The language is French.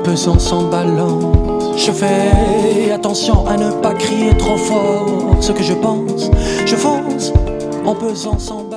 pesant sans balance. Je fais attention à ne pas crier trop fort ce que je pense. Je fonce en pesant sans balance.